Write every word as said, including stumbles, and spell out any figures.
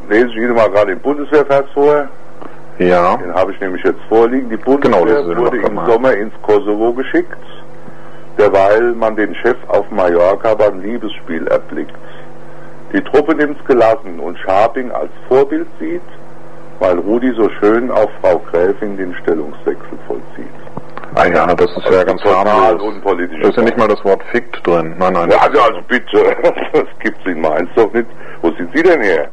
lese ich Ihnen mal gerade den Bundeswehrvers vor. Ja. Den habe ich nämlich jetzt vorliegen. Die Bundeswehr genau, wurde im Sommer ins Kosovo geschickt, derweil man den Chef auf Mallorca beim Liebesspiel erblickt. Die Truppe nimmt's gelassen und Scharping als Vorbild sieht, weil Rudi so schön auf Frau Gräfin den Stellungswechsel vollzieht. Ah ja, das ist also ja ganz harmlos. Unpolitisch. Da ist ja nicht mal das Wort fickt drin. Nein, nein. Ja, also, also bitte, das gibt's in Mainz doch nicht. Wo sind Sie denn her?